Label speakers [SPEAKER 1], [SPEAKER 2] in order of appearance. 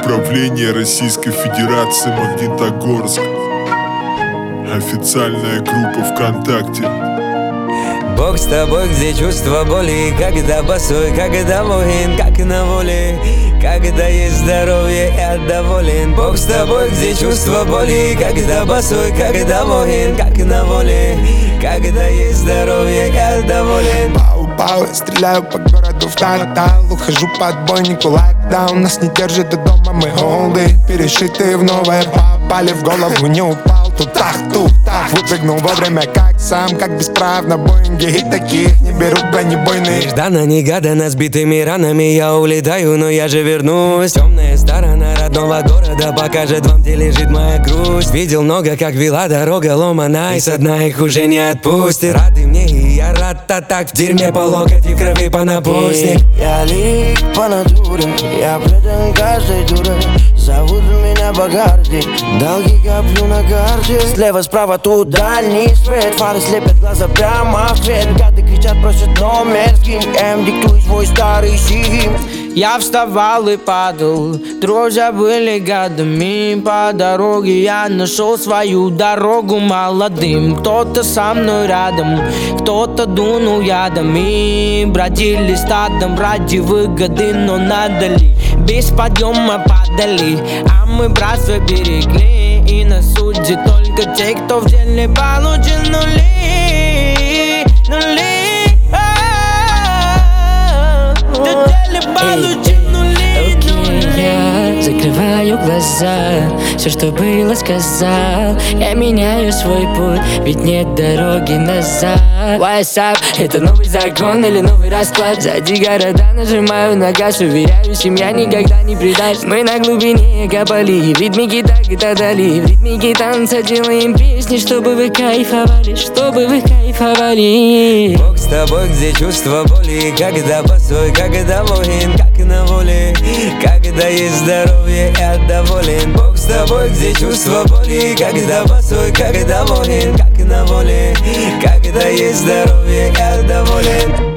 [SPEAKER 1] Управление Российской Федерации, Магнитогорск. Официальная группа ВКонтакте.
[SPEAKER 2] Бог с тобой, где чувство боли, когда босой, когда воин, как на воле. Когда есть здоровье, я доволен. Бог с тобой, где чувство боли, когда босой, когда воин, как на воле. Когда есть здоровье, я доволен.
[SPEAKER 3] Пау-пау, я стреляю по городу в тотал. Ухожу по отбойнику, лайкдаун. Нас не держит до дома, мы голды, перешитые в новое. Попали в голову, не упал. Тут-тах, выпрыгнул вовремя, как сам, как бесправно. Боинги и таких не берут бронебойные.
[SPEAKER 2] Нежданно-негаданно сбитыми ранами я улетаю, но я же вернусь. Темная сторона родного города покажет вам, где лежит моя грусть. Видел много, как вела дорога ломаная, и со дна их уже не отпустит. Рады мне, и я рад так. В дерьме по локоть и в крови по напустник.
[SPEAKER 4] Я лик по натуре, я предан каждой дуре. Зовут меня Багарди, долги коплю на карте. Слева, справа, тут дальний свет. Фары слепят глаза прямо в свет. Гады кричат, просят номер, скинь диктуй свой старый сим.
[SPEAKER 5] Я вставал и падал, друзья были гадами. По дороге я нашел свою дорогу молодым. Кто-то со мной рядом, кто-то дунул ядами. Бродили стадом ради выгоды, но надо ли? Без подъема падали, а мы братство берегли. И на суде только те, кто в деле получил нули.
[SPEAKER 6] Я закрываю глаза, все, что было, сказал. Я меняю свой путь, ведь нет дороги назад. What's up? Это новый закон или новый расклад? Сзади города нажимаю на газ. Уверяю, семья никогда не предаст. Мы на глубине копали, в ритмике так и так далее. В ритмике танца делаем песни, чтобы вы кайфовали, чтобы вы кайфовали.
[SPEAKER 2] Бог с тобой, где чувство боли, когда босой, когда воин, как на воле. Когда есть здоровье, я доволен. Бог с тобой, где чувство боли, когда босой, когда воин, как на воле. Когда есть здоровье, я доволен.